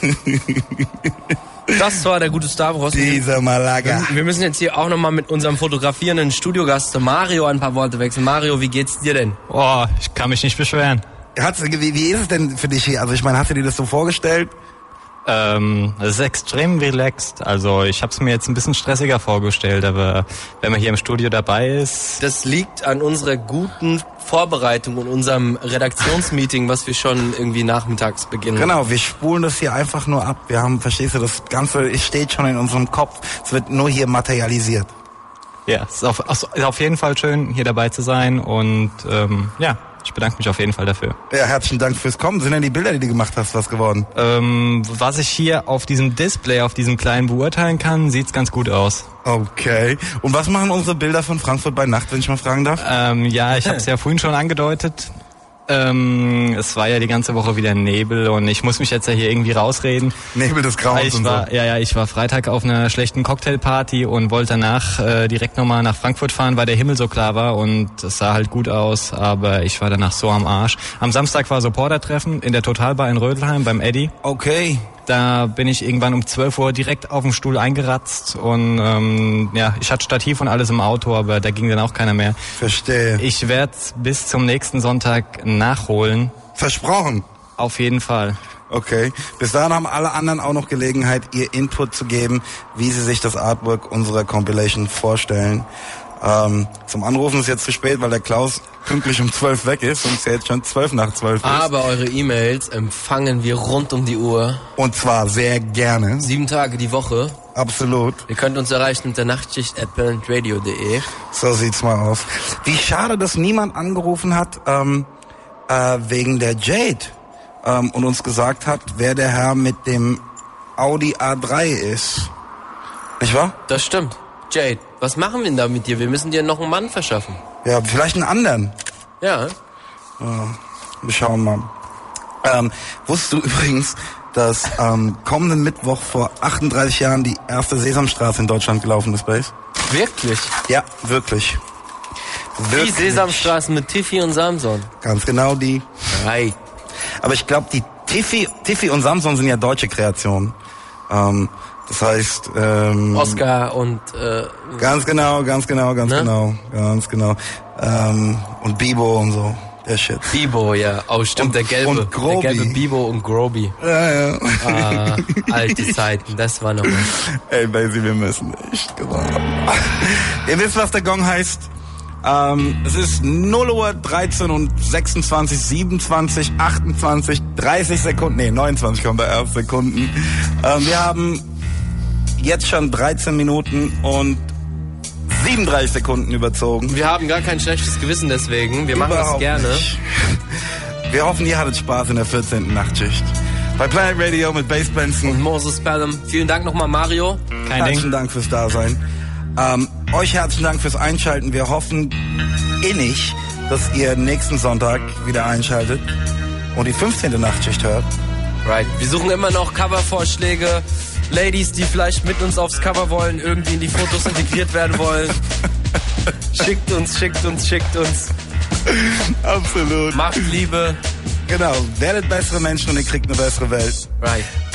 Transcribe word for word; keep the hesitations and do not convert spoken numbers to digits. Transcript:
Das war der gute Stavros. Dieser Malaga. Wir müssen jetzt hier auch nochmal mit unserem fotografierenden Studiogast Mario ein paar Worte wechseln. Mario, wie geht's dir denn? Oh, ich kann mich nicht beschweren. Hat's, wie, wie ist es denn für dich hier? Also ich meine, hast du dir das so vorgestellt? Ähm, es ist extrem relaxed. Also ich habe es mir jetzt ein bisschen stressiger vorgestellt, aber wenn man hier im Studio dabei ist... Das liegt an unserer guten Vorbereitung und unserem Redaktionsmeeting, was wir schon irgendwie nachmittags beginnen. Genau, wir spulen das hier einfach nur ab. Wir haben, verstehst du, das Ganze es steht schon in unserem Kopf. Es wird nur hier materialisiert. Ja, es ist auf, ist auf jeden Fall schön, hier dabei zu sein und ähm, ja... Ich bedanke mich auf jeden Fall dafür. Ja, herzlichen Dank fürs Kommen. Sind denn die Bilder, die du gemacht hast, was geworden? Ähm, was ich hier auf diesem Display, auf diesem kleinen beurteilen kann, sieht's ganz gut aus. Okay. Und was machen unsere Bilder von Frankfurt bei Nacht, wenn ich mal fragen darf? Ähm, ja, ich habe es ja vorhin schon angedeutet. Ähm, es war ja die ganze Woche wieder Nebel und ich muss mich jetzt ja hier irgendwie rausreden. Nebel des Grauens ich und war, so. Ja, ja, ich war Freitag auf einer schlechten Cocktailparty und wollte danach äh, direkt nochmal nach Frankfurt fahren, weil der Himmel so klar war und es sah halt gut aus, aber ich war danach so am Arsch. Am Samstag war Supporter-Treffen in der Totalbar in Rödelheim beim Eddy. Okay. Da bin ich irgendwann um zwölf Uhr direkt auf dem Stuhl eingeratzt und ähm, ja, ich hatte Stativ und alles im Auto, aber da ging dann auch keiner mehr. Verstehe. Ich werde bis zum nächsten Sonntag nachholen. Versprochen? Auf jeden Fall. Okay. Bis dahin haben alle anderen auch noch Gelegenheit, ihr Input zu geben, wie sie sich das Artwork unserer Compilation vorstellen. Ähm, zum Anrufen ist jetzt zu spät, weil der Klaus pünktlich um zwölf weg ist und es ja jetzt schon zwölf nach zwölf ist. Aber eure E-Mails empfangen wir rund um die Uhr. Und zwar sehr gerne. Sieben Tage die Woche. Absolut. Ihr könnt uns erreichen unter nachtschicht at parentradio punkt de. So sieht's mal aus. Wie schade, dass niemand angerufen hat ähm, äh, wegen der Jade ähm, und uns gesagt hat, wer der Herr mit dem Audi A drei ist. Nicht wahr? Das stimmt. Jade, was machen wir denn da mit dir? Wir müssen dir noch einen Mann verschaffen. Ja, vielleicht einen anderen. Ja. Ja, wir schauen mal. Ähm, wusstest du übrigens, dass ähm, kommenden Mittwoch vor achtunddreißig Jahren die erste Sesamstraße in Deutschland gelaufen ist, Bass? Wirklich? Ja, wirklich. Wie Sesamstraßen mit Tiffy und Samson. Ganz genau die. Right. Aber ich glaube, die Tiffy, Tiffy und Samson sind ja deutsche Kreationen. Ähm, das heißt... Ähm, Oscar und... Äh, ganz genau, ganz genau, ganz ne? genau, ganz genau. Ähm, und Bibo und so. Der Shit. Bibo, ja. Oh, stimmt, und, der gelbe. Und Grobi. Der gelbe Bibo und Grobi. Ja, ja. Ah, alte Zeiten, das war noch was. Ey, Basie, wir müssen echt genau. Ihr wisst, was der Gong heißt. Ähm, es ist null Uhr dreizehn und sechsundzwanzig, siebenundzwanzig, achtundzwanzig, dreißig Sekunden. Nee, neunundzwanzig kommen da erst Sekunden. Ähm, wir haben jetzt schon dreizehn Minuten und siebenunddreißig Sekunden überzogen. Wir haben gar kein schlechtes Gewissen deswegen. Wir machen Überhaupt das gerne. Nicht. Wir hoffen, ihr hattet Spaß in der vierzehnten Nachtschicht. Bei Planet Radio mit Bass Benson. Und Moses Pelham. Vielen Dank nochmal, Mario. Kein Herzlichen Ding. Dank fürs Dasein. Ähm, euch herzlichen Dank fürs Einschalten. Wir hoffen innig, dass ihr nächsten Sonntag wieder einschaltet und die fünfzehnte Nachtschicht hört. Right. Wir suchen immer noch Covervorschläge. Ladies, die vielleicht mit uns aufs Cover wollen, irgendwie in die Fotos integriert werden wollen. Schickt uns, schickt uns, schickt uns. Absolut. Macht Liebe. Genau. Werdet bessere Menschen und ihr kriegt eine bessere Welt. Right.